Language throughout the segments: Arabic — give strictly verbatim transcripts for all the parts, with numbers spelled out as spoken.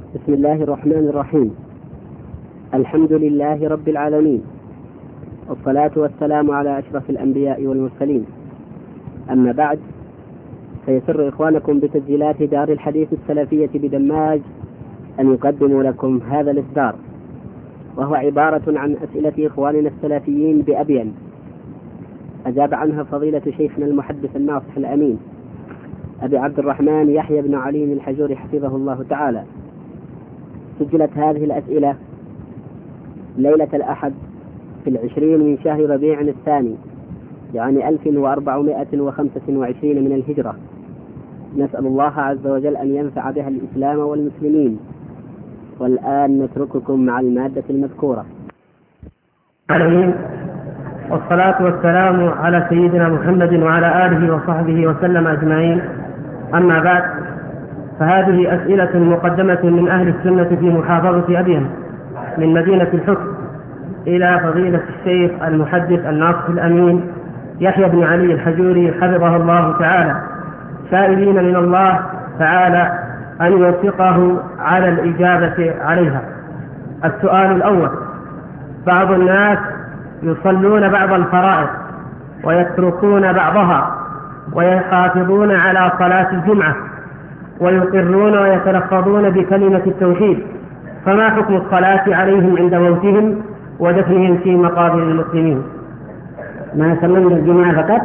بسم الله الرحمن الرحيم. الحمد لله رب العالمين، والصلاة والسلام على أشرف الأنبياء والمرسلين. أما بعد، فيسر إخوانكم بتسجيلات دار الحديث السلفية بدماج أن يقدموا لكم هذا الإصدار، وهو عبارة عن أسئلة إخواننا السلفيين بأبين أجاب عنها فضيلة شيخنا المحدث الناصح الأمين أبي عبد الرحمن يحيى بن علي الحجوري حفظه الله تعالى. سجلت هذه الأسئلة ليلة الأحد في العشرين من شهر ربيع الثاني، يعني ألف وأربعمائة وخمسة وعشرين من الهجرة. نسأل الله عز وجل أن ينفع بها الإسلام والمسلمين. والآن نترككم مع المادة المذكورة. العالمين، والصلاة والسلام على سيدنا محمد وعلى آله وصحبه وسلم أجمعين. أما بعد، فهذه أسئلة مقدمة من أهل السنة في محافظة أبين من مدينة الحكم إلى فضيلة الشيخ المحدث الناصح الأمين يحيى بن علي الحجوري حفظه الله تعالى، سائلين من الله تعالى أن يوفقه على الإجابة عليها. السؤال الأول: بعض الناس يصلون بعض الفرائض ويتركون بعضها ويحافظون على صلاة الجمعة ويقرون ويتلفظون بكلمة التوحيد، فما حكم الصلاة عليهم عند موتهم ودفنهم في مقابر المسلمين؟ ما يصلون الجمعة فقط؟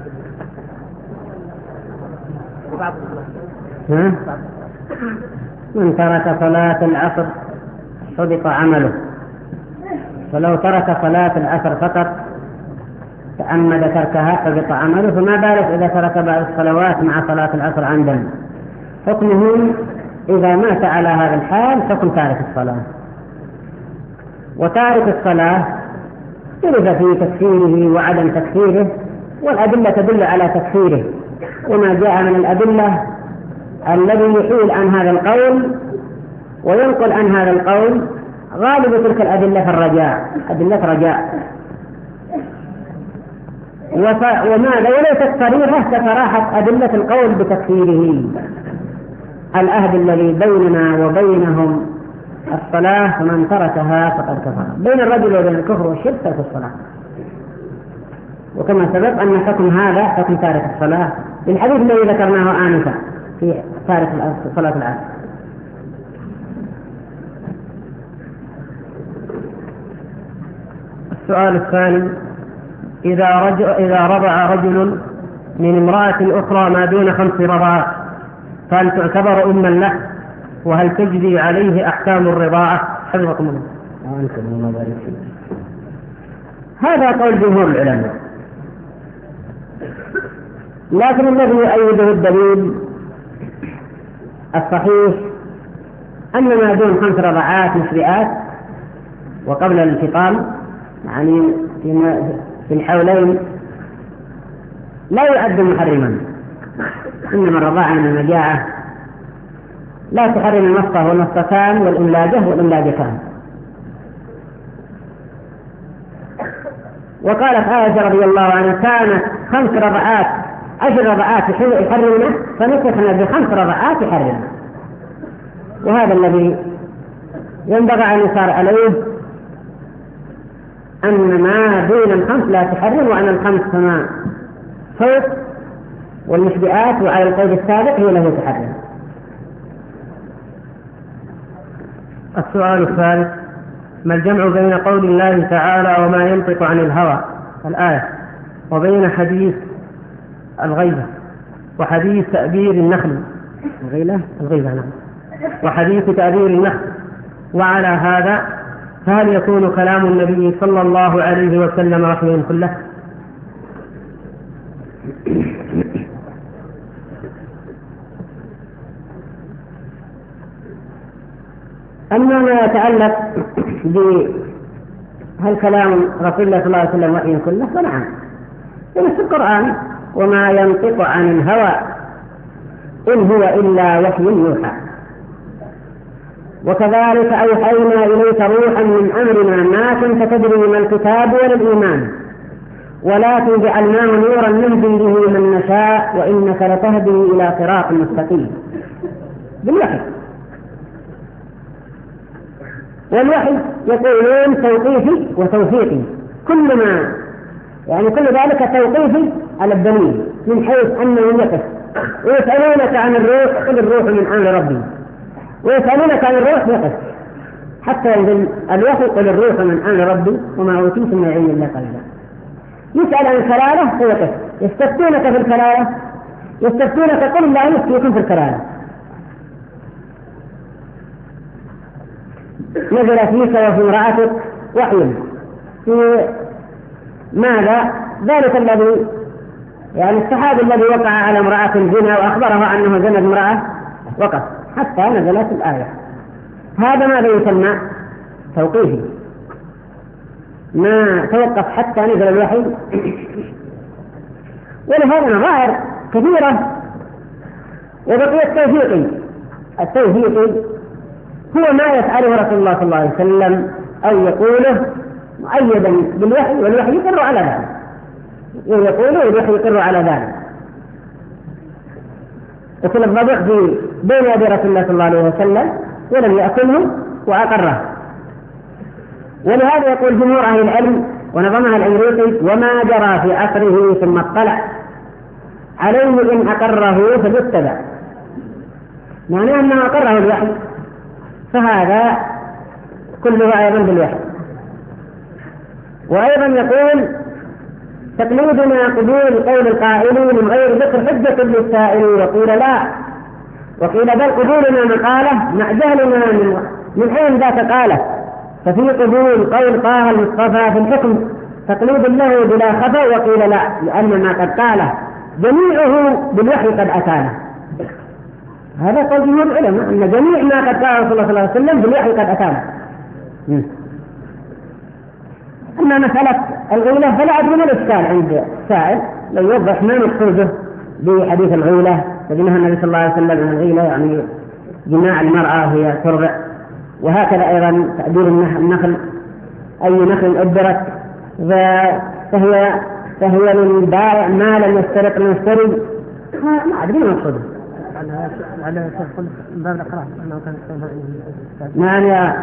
ها؟ من ترك صلاة العصر حبط عمله، ولو ترك صلاة العصر فقط تأمد تركها حبط عمله، فما بالك إذا ترك بعض الصلوات مع صلاة العصر عمدا؟ حكمه إذا مات على هذا الحال حكم تارك الصلاة. وتارك الصلاة اختلف في تكفيره وعدم تكفيره، والأدلة تدل على تكفيره، وما جاء من الأدلة الذي يحيل عن هذا القول وينقل عن هذا القول غالب تلك الأدلة في الرجاء، أدلة رجاء. وماذا وليست صريحة كصراحة أدلة القول بتكفيره. العهد الذي بيننا وبينهم الصلاة، فمن تركها فقد كفر. بين الرجل وبين الكفر والشرك ترك الصلاة، وكما سبق أن حكم هذا حكم تارك الصلاة بالحديث الذي ذكرناه آنفا في تارك صلاة العصر. السؤال الثاني: إذا, رجل إذا رضع رجل من امرأة أخرى ما دون خمس رضعات، فهل تعتبر أما له؟ وهل تجري عليه أحكام الرضاعة؟ حفظكم الله. هذا قول جمهور العلماء، لكن الذي يؤيده الدليل الصحيح أن ما دون خمس رضعات مشرئات وقبل الانفصال، يعني في الحولين، لا يعد محرما. إنما الرضاعة من المجاعة لا تحرم النصة والنصتان والإملاجة والإملاجتان. وقالت عائشة رضي الله عنها: كانت خمس رضعات عشر رضعات يحرمنا فنسخنا بخمس رضعات يحرمنا. وهذا الذي ينبغي أن يصار عليه، أن ما دون الخمس لا تحرم، وأن الخمس فما فوق والمشبئات وعلى القول السابق هي له تحرم. السؤال الثالث: ما الجمع بين قول الله تعالى وما ينطق عن الهوى الآية وبين حديث الغيبة وحديث تأبير النخل الغيلة الغيبة نعم وحديث تأبير النخل؟ وعلى هذا فهل يكون كلام النبي صلى الله عليه وسلم وحيا كله؟ أما ما يتعلق بهل كلام رسول الله صلى الله عليه وسلم وحي كله، فنعم، في القرآن: وما ينطق عن الهوى إن هو إلا وحي يوحى. وكذلك أوحينا إليك روحا من أمرنا ما كنت تدري ما الكتاب ولا الإيمان ولكن جعلناه نورا نهدي به من نشاء وإنك لتهدي إلى صراط مستقيم. بالوحي. والوحي يقولون توقيفي وتوفيقي، كل ما يعني كل ذلك توقيفي على الدليل من حيث أنه يقف. ويسألونك عن الروح قل الروح من أمر ربي، ويسألونك عن الروح يقف حتى ينزل الوحي قل الروح من أمر ربي وما أوتيتم من علم الله قليلا. يسأل عن الكلالة فيقف، يستفتونك في الكلالة يستفتونك قل الله يفتيكم في الكلالة. نزل فيك وفي امرأتك وحي في ماذا؟ ذلك الذي يعني الصحابي الذي وقع على امرأة زنا وأخبرها أنه زنت امرأة وقف حتى نزلت الآية. هذا ماذا يسمى؟ توقيفي، ما توقف حتى نزل الوحي. ولهذا نظائر كثيرة. وبقي التوفيقي، التوفيقي هو ما يفعله رسول الله صلى الله عليه وسلم أو يقوله مؤيدا بالوحي، والوحي يقر على ذلك، ويقوله والوحي يقر على ذلك. وكل الضبع في بين يدي رسول الله صلى الله عليه وسلم ولم يأكله وأقره. ولهذا يقول جمهور أهل العلم ونظمها الأمريكي وما جرى في عصره ثم اطلع عليه إن أقره فليتبع، معناه أنه أقره الوحي، فهذا كله أيضا بالوحي. وأيضا يقول تقليدنا قبول قول القائلين من غير ذكر حجة للسائل، وقيل لا، وقيل بل قبولنا مقالة مع جهلنا من من حين ذاك قاله، ففي قبول قول طه المصطفى في الحكم تقليد له بلا خفا، وقيل لا لأن ما قد قاله جميعه بالوحي قد أتانا. هذا قول جمهور العلماء أن جميع ما قد قاله صلى الله عليه وسلم بالوحي قد أتانا. أما مسألة الغيلة فلا أدري ما الإشكال عند السائل لو يوضح ما مقصوده بحديث الغيلة، فإنها النبي صلى الله عليه وسلم عن الغيلة يعني جماع المرأة هي ترضع، وهكذا أيضا تأدير النخل، أي نخل أدرت فهي فهي للبائع ما لم يسترق المشتري، ما أدري ما مقصوده. على تدخل باب الأقراء أنه كان نعم يا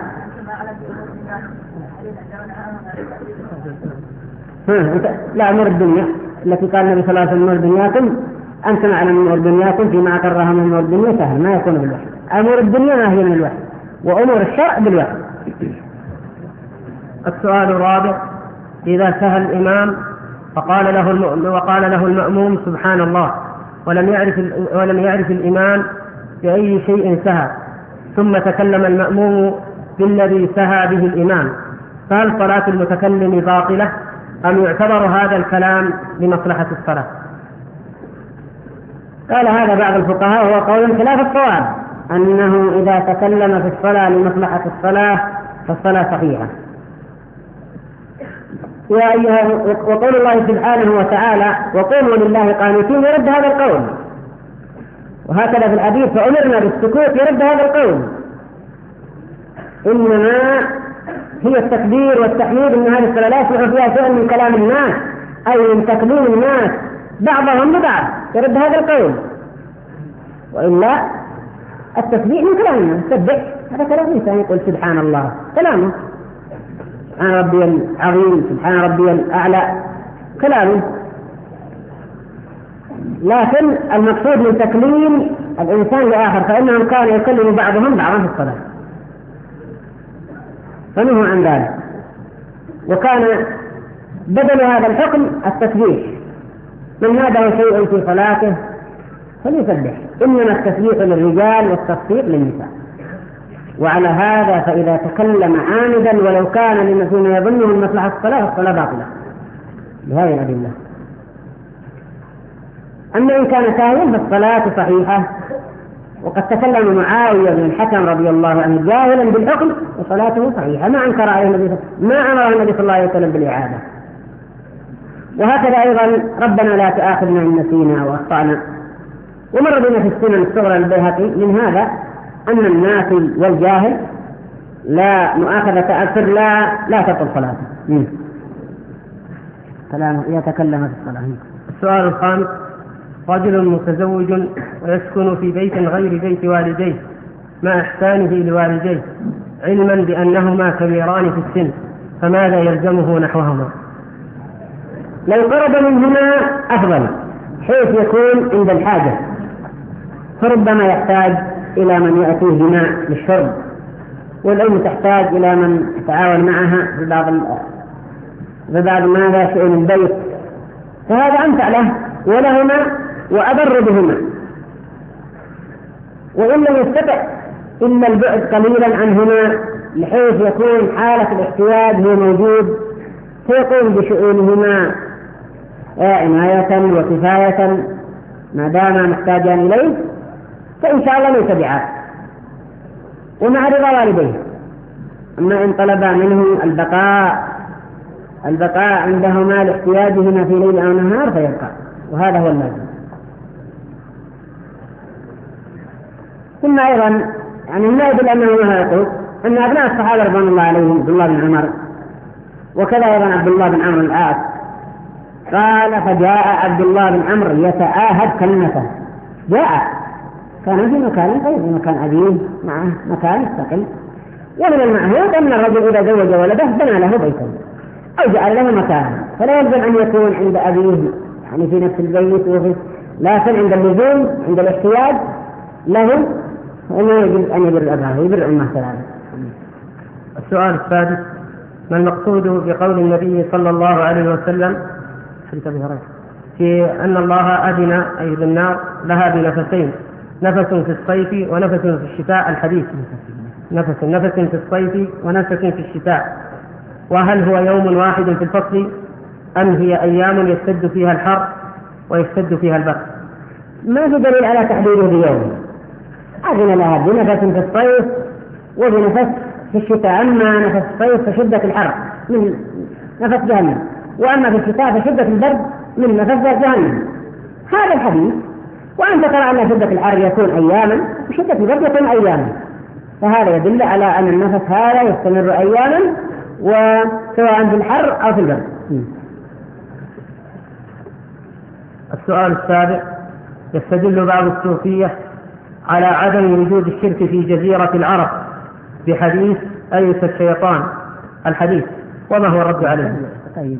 لا أمور الدنيا التي قال النبي صلى الله عليه وسلم أمور دنياكم أنتم أعلم من أمور دنياكم فيما أقرها من أمور الدنيا سهل ما يكون بالوحي. أمور الدنيا ما هي من الوحي، وأمور الشرع بالوحي. السؤال الرابع: إذا سهى الإمام فقال له المؤمن وقال له المأموم سبحان الله، ولم يعرف ولم يعرف الإمام بأي شيء سهى، ثم تكلم المأموم بالذي سهى به الإمام، فهل صلاة المتكلم باطلة أم يعتبر هذا الكلام لمصلحة الصلاة؟ قال هذا بعض الفقهاء وهو قول خلاف الصواب، أنه إذا تكلم في الصلاة لمصلحة الصلاة فالصلاة صحيحة. يا أيها وقول الله سبحانه وتعالى وقولوا لله قانتين يرد هذا القول، وهكذا في الحديث فأمرنا بالسكوت يرد هذا القول. إنما هي التكبير والتحميد من هذه الصلاة لا يصلح فيها شيء من كلام الناس أو من تكليم الناس بعضهم ببعض يرد هذا القول، وإلا التسبيح من كلام الناس، سبح هذا كلام الإنسان يقول سبحان الله كلامه، سبحان ربي العظيم سبحان ربي الأعلى كلامه، لكن المقصود من تكليم الإنسان لآخر فإنهم كانوا يكلموا بعضهم بعضا في الصلاة فنهوا عن ذلك، وكان بدل هذا الحكم التسبيح، من نادى شيء في صلاته فليسبح، إنما التسبيح للرجال والتصفيق للنساء. وعلى هذا فإذا تكلم عامدا ولو كان لمن يظنه من مصلحة الصلاة فالصلاة باطلة بهذه الأدلة. أما إن كان ساهوا فالصلاة صحيحة، وقد تكلم معاوية بن الحكم رضي الله عنه جاهلا بالحكم وصلاته صحيحة ما أنكر عليه النبي ما أمر النبي صلى الله عليه وسلم بالإعادة. وهكذا أيضا ربنا لا تؤاخذنا إن نسينا أو أخطأنا. ومر بنا في السنن الصغرى البيهقي من هذا أن الناسي والجاهل لا مؤاخذة أكثر لا لا تبطل صلاته. كلام يتكلم في الصلاة. السؤال الخامس: رجل متزوج ويسكن في بيت غير بيت والديه مع إحسانه لوالديه، علما بأنهما كبيران في السن، فماذا يلزمه نحوهما؟ لو قرب منهما أفضل، حيث يكون عند الحاجة، فربما يحتاج إلى من يأتيه ماء للشرب، والأم تحتاج إلى من يتعاون معها في بعض في بعض ماذا شؤون البيت، فهذا أنفع له ولهما وأضر بهما. وإن لم يستطع إلا البعد قليلا عنهما بحيث يكون حالة الاحتياج هو موجود، فيقوم بشؤونهما عناية وكفاية ما دام محتاجان إليه، فإن شاء الله ليس بعاد، ومع رضا والديه. أما إن طلب منه البقاء البقاء عندهما لاحتياجهما في ليل أو نهار فيبقى، وهذا هو اللازم. ثم أيضا يعني ما يدل أنه ما يقول أن أبناء الصحابة رضوان الله عليهم عبد الله بن عمر وكذا أيضا عبد الله بن عمرو العاص، قال فجاء عبد الله بن عمرو يتآهد كلمته، جاء كان في مكان غير مكان أبيه معه مكان مستقل، ومن المعهود أن الرجل إذا زوج ولده بنى له بيتا أو جعل له مكانا، فلا يلزم أن يكون عند أبيه يعني في نفس البيت وفي، لكن عند اللزوم عند الاحتياج له أنه يجب أن يبر الأبهات ويبر أمه ثلاثة. السؤال السادس: ما المقصود بقول النبي صلى الله عليه وسلم في أن الله أذن أي بالنار لها بنفسين، نفس في الصيف ونفس في الشتاء؟ الحديث نفس نفس في الصيف ونفس في الشتاء، وهل هو يوم واحد في الفصل أم هي أيام يشتد فيها الحر ويشتد فيها البرد؟ ما في دليل على تحديده بيوم. أذن لها بنفس في الصيف وبنفس في الشتاء، أما نفس الصيف فشدة الحر من نفس جهنم، وأما في الشتاء فشدة البرد من نفس جهنم. هذا الحديث، وأنت ترى أن شدة الحر يكون أياما وشدة البرد يكون أياما، فهذا يدل على أن النفس هذا يستمر أياما وسواء في الحر أو في البرد. السؤال السابع: يستدل بعض الصوفية على عدم وجود الشرك في جزيرة العرب بحديث أيس الشيطان، الحديث، وما هو الرد عليه؟ طيب.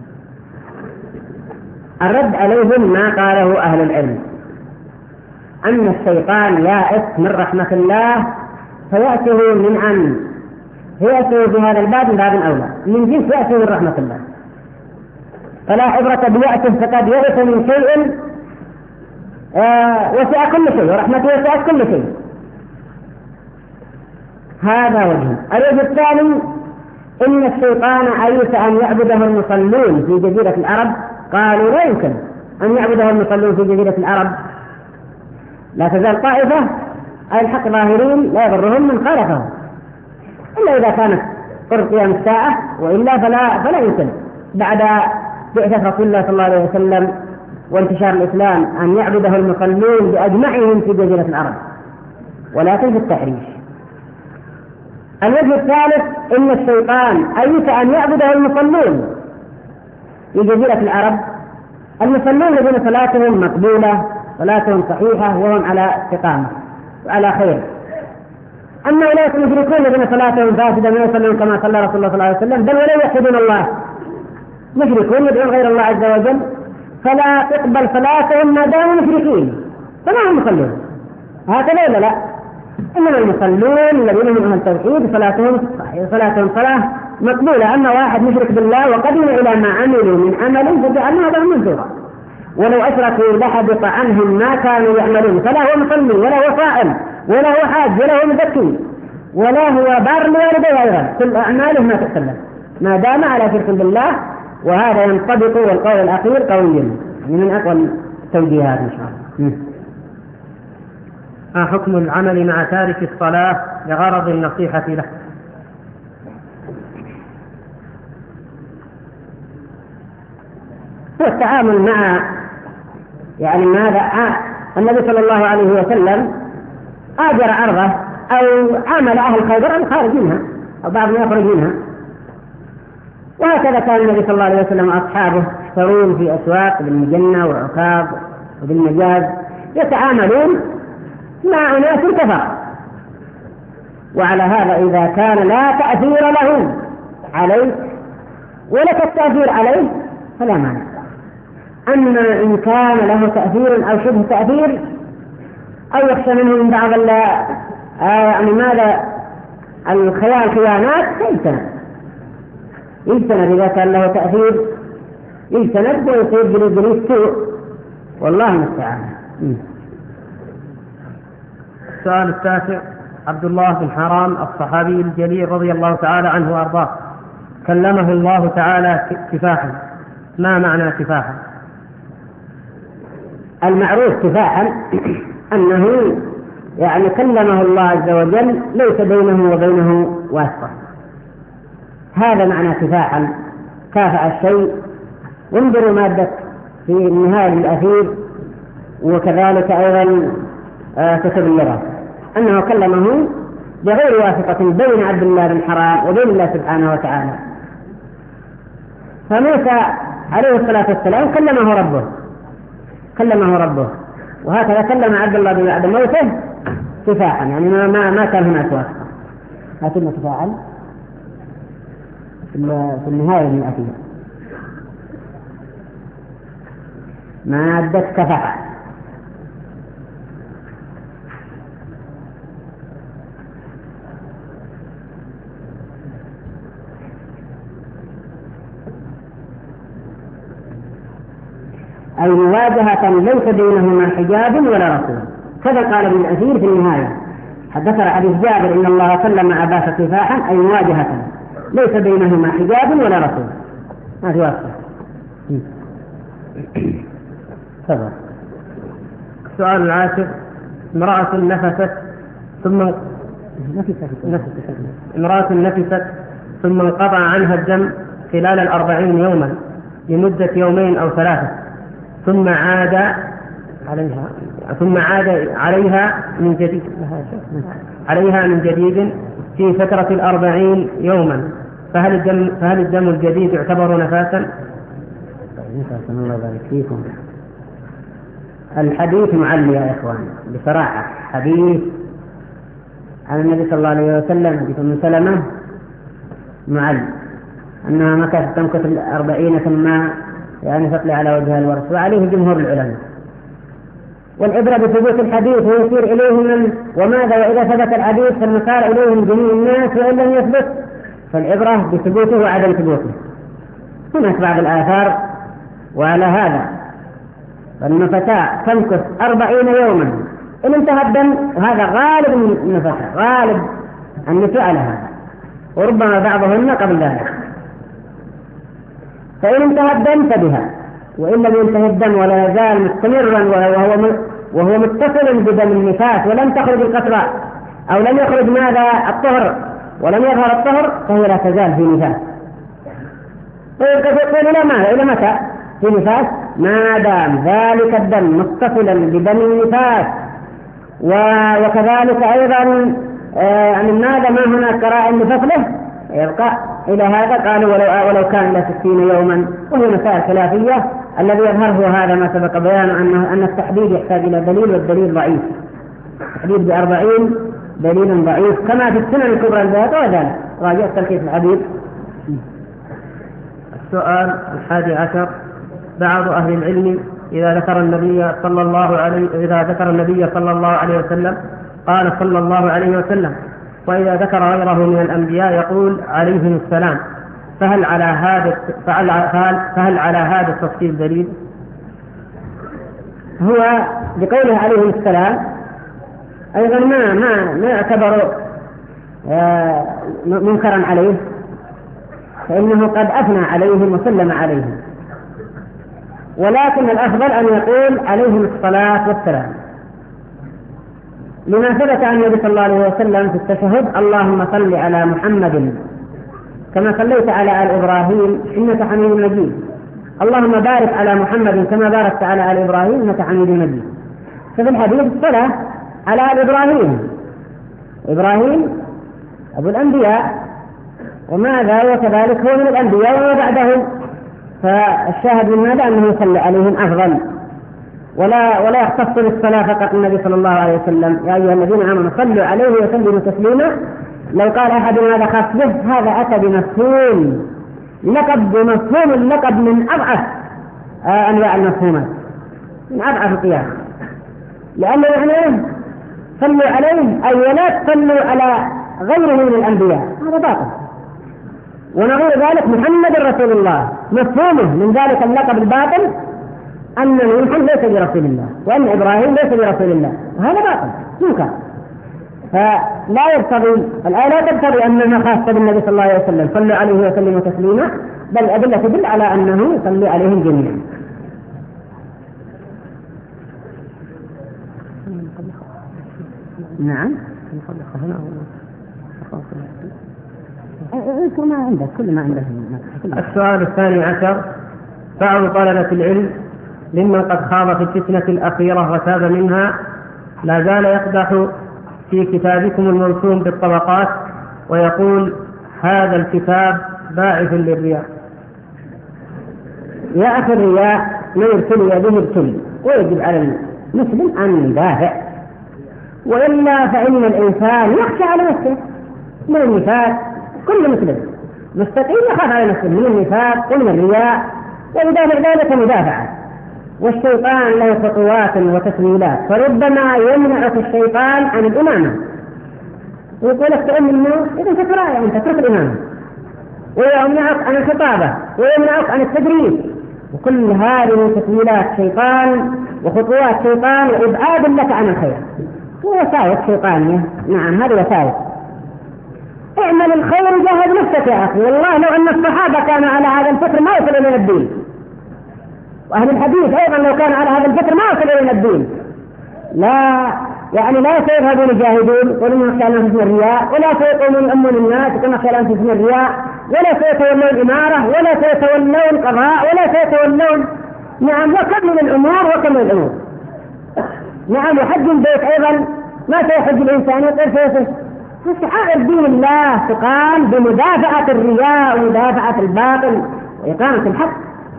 الرد عليهم ما قاله أهل العلم، أن الشيطان يائس من رحمة الله فيأته من عن يأته في هذا الباب من باب أولى، من جنس يأته من رحمة الله، فلا عبرة بيأته فقد يأس من شيء آه وسع كل شيء، ورحمته وسعت كل شيء. هذا وجه. الوجه الثاني: إن الشيطان أيس أن يعبده المصلون في جزيرة العرب، قالوا لا يمكن أن يعبده المصلون في جزيرة العرب، لا تزال طائفة أي الحق ظاهرين لا يضرهم من خالفهم إلا إذا كانت قرب قيام الساعة، وإلا فلا, فلا يمكن بعد بعثة رسول الله صلى الله عليه وسلم وانتشار الإسلام أن يعبده المصلون بأجمعهم في جزيرة العرب، ولكن في التحريش. الوجه الثالث: إن الشيطان أيس أن يعبده المصلون في جزيرة العرب، المصلون الذين صلاتهم مقبولة صلاتهم صحيحة وهم على استقامة وعلى خير، أما أولئك المشركون الذين صلاتهم فاسدة ما يصلون كما صلى رسول الله صلى الله عليه وسلم، بل ولا يوحدون الله، مشركون يدعون غير الله عز وجل، فلا تقبل صلاتهم ما داموا مشركين، فما هم مصلون. هكذا ولا لا؟ إنما المصلون الذين هم أهل التوحيد صلاتهم صحيحة، صلاتهم صلاة مقبولة. أما واحد مشرك بالله وقدم إلى ما عملوا من عمل فجعلنا هذا منزورا، ولو أشركوا لحبط عنهم ما كانوا يعملون، فلا هو مصلي ولا هو صائم ولا هو حاج ولا هو مزكي ولا هو بار لوالديه أيضا، كل أعماله ما تحسن ما دام على شرك بالله. وهذا ينطبق، والقول الأخير قوي يعني من أقوى التوجيهات إن شاء الله. ما حكم العمل مع تارك الصلاة لغرض النصيحة له؟ هو التعامل مع يعني ماذا النبي صلى الله عليه وسلم آجر عرضه أو عمل أهل خيبر الخارج منها أو بعضهم يخرج منها، وهكذا كان النبي صلى الله عليه وسلم وأصحابه يشترون في أسواق بالمجنة والعكاظ وبالمجاز، يتعاملون مع أناس كفر، وعلى هذا إذا كان لا تأثير له عليك ولك التأثير عليه فلا مانع. أما إن كان له تأثير أو شبه تأثير أو يخشى منه من بعض يعني ماذا الخيال خيانات فيجتنب يجتنب إذا كان له تأثير يجتنب ويصير بني السوء والله المستعان. السؤال التاسع: عبد الله بن حرام الصحابي الجليل رضي الله تعالى عنه وأرضاه كلمه الله تعالى كفاحا، ما معنى كفاحا؟ المعروف كفاحا أنه يعني كلمه الله عز وجل ليس بينه وبينه واسطة، هذا معنى كفاحا. كافأ الشيء. انظروا مادة في النهاية الأخير وكذلك أيضا كتب اللغة أنه كلمه بغير واسطة بين عبد الله بن حرام وبين الله سبحانه وتعالى. فموسى عليه الصلاة والسلام كلمه ربه كلمه ربه وهكذا كلم عبد الله بن بعد موته كفاحا، يعني ما ما, ما كان هناك واسطة. لكن كفاحا في النهاية الأخير مادة كفاحا. أي مواجهة ليس بينهما حجاب ولا رسول، كذا قال ابن الأثير في النهاية. حدثنا حديث جابر إن الله كلم عباس كفاحا أي مواجهة ليس بينهما حجاب ولا رسول، ما في واسطة. تفضل. السؤال العاشر: امرأة نفست ثم امرأة نفست ثم انقطع عنها الدم خلال الأربعين يوما لمدة يومين أو ثلاثة، ثم عاد عليها ثم عاد عليها من جديد عليها من جديد في فترة الأربعين يوما، فهل الدم فهل الدم الجديد يعتبر نفاسا؟ الحديث معلي يا إخوان بصراحة، حديث عن النبي صلى الله عليه وسلم حديث من سلمة معلي أنها مكثت تمكث الأربعين ثم يعني تطلع على وجه الورث، وعليه جمهور العلماء. والعبرة بثبوت الحديث ويصير إليهم من وماذا وإذا ثبت الحديث فالمسار إليهم جميع الناس وإن لم يثبت فالعبرة بثبوته وعدم ثبوته. هناك بعض الآثار وعلى هذا فإن فتاة تمكث أربعين يوما إن انتهى الدم، وهذا غالب النفساء غالب النساء على هذا، وربما بعضهن قبل ذلك. فإن انتهى الدم فبها، وإن لم ينتهي الدم ولا يزال مستمرا وهو وهو متصل بدم النفاس ولم تخرج القطرة أو لم يخرج ماذا الطهر ولم يظهر الطهر فهي لا تزال في نفاس. فيقول إلى ماذا؟ إلى متى في نفاس؟ ما دام ذلك الدم متصلا بدم النفاس. وكذلك أيضا يعني ماذا ما هناك قرائن لفصله يبقى إلى هذا. قالوا ولو, ولو كان إلى ستين يوما، وهي مسائل خلافية. الذي يظهره هذا ما سبق بيانه أنه أن التحديد يحتاج إلى دليل، والدليل ضعيف. التحديد بأربعين دليل ضعيف كما في السنن الكبرى البيضاء، وذلك راجع تلخيص الحديث. السؤال الحادي عشر: بعض أهل العلم إذا ذكر النبي صلى الله عليه إذا ذكر النبي صلى الله عليه وسلم قال صلى الله عليه وسلم، وإذا ذكر غيره من الأنبياء يقول عليهم السلام، فهل على هذا فهل, فهل على هذا التفصيل دليل؟ هو بقوله عليهم السلام أيضا ما ما ما يعتبر منكرا عليه، فإنه قد أثنى عليهم وسلم عليهم، ولكن الأفضل أن يقول عليهم الصلاة والسلام، لما ثبت عن النبي صلى الله عليه وسلم في التشهد: اللهم صل على محمد كما صليت على آل إبراهيم إنك حميد مجيد، اللهم بارك على محمد كما باركت على آل إبراهيم إنك حميد مجيد. ففي الحديث الصلاة على آل إبراهيم، إبراهيم أبو الأنبياء وماذا وكذلك هو من الأنبياء وما بعدهم، فالشاهد من هذا أنه يصلي عليهم أفضل، ولا ولا يختص بالصلاة فقط النبي صلى الله عليه وسلم: يا أيها الذين آمنوا صلوا عليه وسلموا تسليما، لو قال أحد هذا خاص به هذا أتى بمفهوم لقب، بمفهوم اللقب من أضعف آه أنواع المفهومات، من أضعف القياس، لأنه يعني صلوا عليه أي ولا تصلوا على غيره من الأنبياء، هذا باطل. ونظير ذلك محمد رسول الله، مفهومه من ذلك اللقب الباطل أن نوحا ليس برسول الله وأن إبراهيم ليس برسول الله، هذا باطل منكر. فلا يقتضي الآية لا تقتضي أنها خاصة بالنبي صلى الله عليه وسلم صلوا عليه وسلموا تسليما، بل الأدلة تدل على أنه يصلي عليهم جميعا. نعم اذكر ما عندك كل ما عندك. السؤال الثاني عشر: بعض طلبة العلم ممن قد خاض في الفتنة الأخيرة وتاب منها لا زال يقدح في كتابكم الموسوم بالطبقات ويقول هذا الكتاب باعث للرياء. يا أخي الرياء ما يبتلي به ابتلي، ويجب على المسلم أن يدافع، وإلا فإن الإنسان يخشى على نفسه من النفاق. كل مسلم مستقيم يخاف على نفسه من النفاق ومن الرياء، ويدافع ذلك مدافعة. والشيطان له خطوات وتسويلات، فربما يمنعك الشيطان عن الإمامة ويقول لك تؤمن الناس إذا تتراءى أنت تترك الإمامة، ويمنعك عن الخطابة ويمنعك عن التدريس. وكل هذه تسويلات شيطان وخطوات شيطان وإبعاد لك عن الخير ووساوس شيطانية. نعم هذه وساوس. اعمل الخير جاهد نفسك يا أخي، والله لو أن الصحابة كانوا على هذا الفكر ما وصلوا إلى الدين، وأهل الحديث أيضا لو كانوا على هذا الفكر ما وصلوا إلى الدين. لا يعني لا سيذهبون يجاهدون ولم يخشى أنفسهم الرياء، ولا سيقومون يؤمون الناس كما يخشى أنفسهم الرياء، ولا سيتولون الإمارة، ولا سيتولون القضاء، ولا سيتولون نعم وكم من الأمور وكم من الأمور. نعم وحج البيت أيضا ما سيحج الإنسان يطير فيه. فشعائر دين الله تقام بمدافعة الرياء ومدافعة الباطل وإقامة الحق.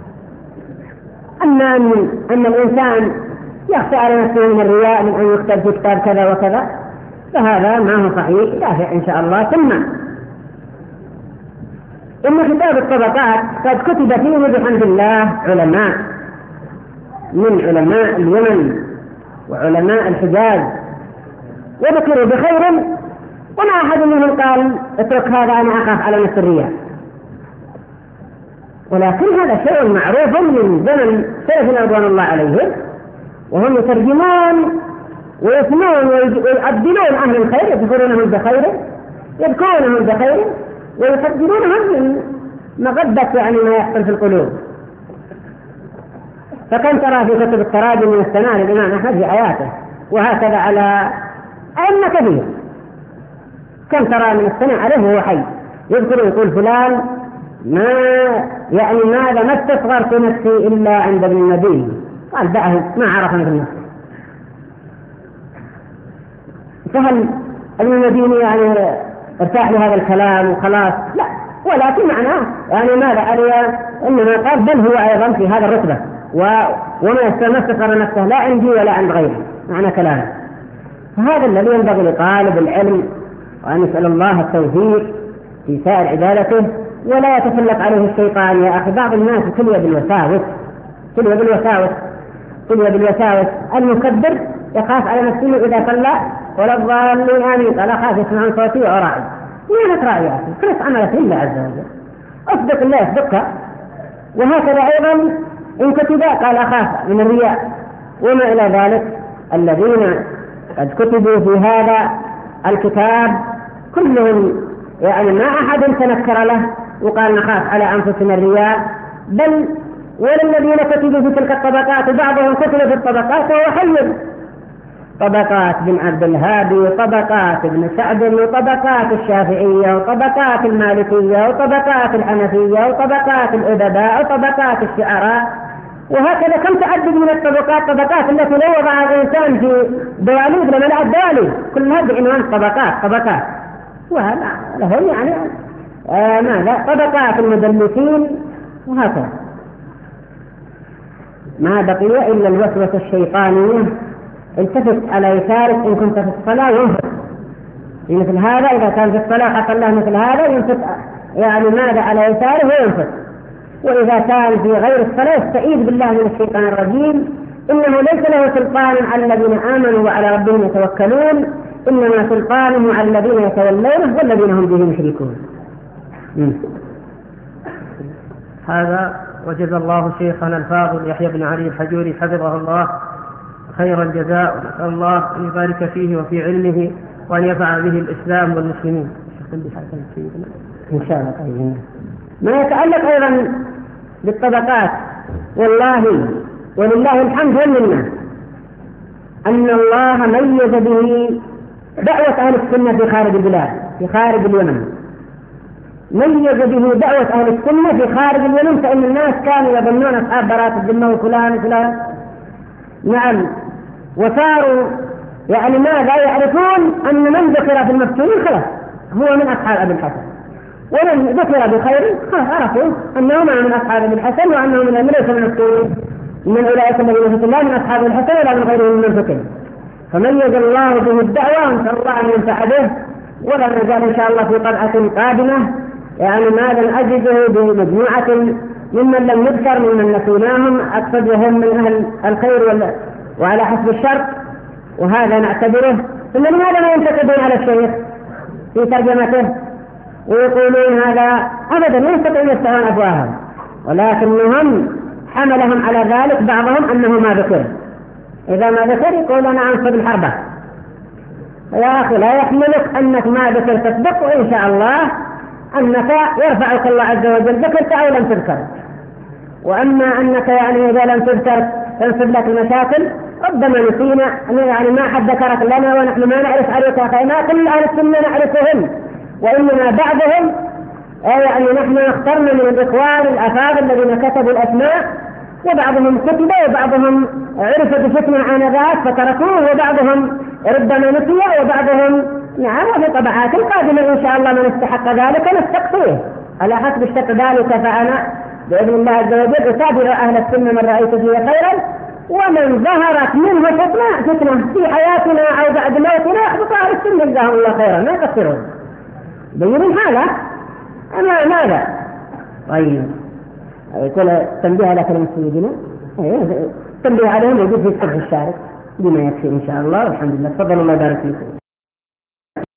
أما أن, أن الإنسان يخشى على نفسه من الرياء من أن يكتب في كتاب كذا وكذا فهذا ما هو صحيح، دافع إن شاء الله. ثم إن كتاب الطبقات قد كتب فيه بحمد الله علماء من علماء اليمن وعلماء الحجاز وذكروا بخير، وما أحد منهم قال اترك هذا أنا أخاف على نفس الرياء. ولكن هذا شيء معروف من زمن سلفنا رضوان الله عليهم، وهم يترجمون ويسمون ويعدلون أهل الخير، يذكرونهم بخير يذكرونهم بخير ويحذرونهم من مغبة يعني ما يحصل في القلوب. فكم ترى في كتب التراجم من السنة للإمام أحمد في حياته، وهكذا على أئمة كثير. كم ترى من السنة عليه وهو حي يذكر يقول فلان ما يعني ماذا ما استصغرت نفسي إلا عند ابن النبي، قال دعه ما عرفنا في النفس. فهل ابن النبي يعني ارتاح لهذا الكلام وخلاص؟ لا، ولكن معناه يعني ماذا عليه إنما قال بل هو أيضا في هذا الرتبة وما استصغر نفسه لا عندي ولا عند غيري، معنى كلامه. فهذا الذي ينبغي لطالب العلم، وأن يسأل الله التوفيق في سائر عبادته ولا يتسلط عليه الشيطان. يا أخي بعض الناس تلوى بالوساوس تلوى بالوساوس تلوى بالوساوس المكبر يخاف على نفسه إذا صلى ولا الضالين آمين قال أخاف يسمعون صوتي وأراعي. مين راعي يا أخي؟ كرس عملك لله عز وجل، أصدق الله يصدقك. وهكذا أيضا إن كتب قال أخاف من الرياء وما إلى ذلك. الذين قد كتبوا في هذا الكتاب كلهم يعني ما أحد تنكر له وقال نخاف على أنفسنا الرياء، بل وللذين كتبوا في تلك الطبقات بعضهم كتب في الطبقات وهو حي. طبقات بن عبد الهادي وطبقات ابن سعد وطبقات الشافعية وطبقات المالكية وطبقات الحنفية وطبقات الأدباء وطبقات الشعراء، وهكذا كم تعدد من الطبقات طبقات التي لو وضع الإنسان في دواليب لملأ الدواليب كلها بعنوان طبقات طبقات. وهذا لهم يعني آه ماذا طبقات المدلسين وهكذا. ما بقي إلا الوسوسة الشيطانية. التفت على يسارك إن كنت في الصلاة وانفر في مثل هذا إذا كان في الصلاة حق الله مثل هذا ينفت يعني ماذا على يساره وينفت، وإذا كان في غير الصلاة يستعيذ بالله من الشيطان الرجيم، إنه ليس له سلطان على الذين آمنوا وعلى ربهم يتوكلون، إنما سلطانه على الذين يتولونه والذين هم به مشركون. هذا وجزا الله شيخنا الفاضل يحيى بن علي الحجوري حفظه الله خير الجزاء، ونسأل الله أن يبارك فيه وفي علمه وأن ينفع به الإسلام والمسلمين. إن شاء الله. طيب ما يتعلق أيضا بالطبقات، والله ولله الحمد والمنة أن الله ميز به دعوة أهل السنة في خارج البلاد، في خارج اليمن، ميز به دعوة أهل السنة في خارج اليمن، فإن الناس كانوا يظنون أصحاب براءة الذمة وفلان فلان، نعم، وصاروا يعني ماذا يعرفون أن من ذكر في المفتونين خلاص هو من أصحاب أبي الحسن، ومن ذكر بخير خلاص عرفوا أنه من أصحاب أبي الحسن، وأنه من ليس من المفتونين من أولئك الذين فتن، لا من أصحاب الحسن ولا من غيرهم من فتن. فميز الله به الدعوة، ونسأل الله أن ينفع به، ولا نزال إن شاء الله في طلعة قادمة يعني ماذا نعززه بمجموعة ممن لم يذكر ممن نسيناهم، أقصد وهم من أهل الخير وعلى حسب الشرط، وهذا نعتبره. ثم لماذا ما ينتقدون على الشيخ في ترجمته ويقولون هذا أبدا لا يستطيعون يفتحون أفواههم، ولكنهم حملهم على ذلك بعضهم أنه ما ذكر، إذا ما ذكر يقول أنا أنصب الحربة. يا أخي لا يحملك أنك ما ذكر تسبق، وإن شاء الله أنك يرفعك الله عز وجل ذكرت أو لم تذكر. وأما أنك يعني إذا لم تذكر تنصب لك المشاكل، ربما نسينا يعني ما حد ذكرك لنا ونحن ما نعرف عليك أخي، ما كل أهل السنة نعرفهم، وإنما بعضهم يعني نحن اخترنا من الإخوان الأفاضل الذين كتبوا الأسماء، وبعضهم كتب وبعضهم عرف بفتنة آنذاك فتركوه، وبعضهم ربما نسي، وبعضهم نعم في طبعات القادمة إن شاء الله من استحق ذلك نستقصيه على حسب اشتق ذلك. فأنا بإذن الله عز وجل أتابع أهل السنة من رأيت فيه خيرا، ومن ظهرت منه فتنة فتنة في حياتنا أو بعد موتنا أحبط أهل السنة جزاهم الله خيرا ما يقصرون بين حالة. أما ماذا طيب يقول تنبيه لك المسلمين، تنبيه عليهم يجب في الصبح الشارك بما يكفي إن شاء الله. والحمد لله، تفضلوا الله يبارك فيكم.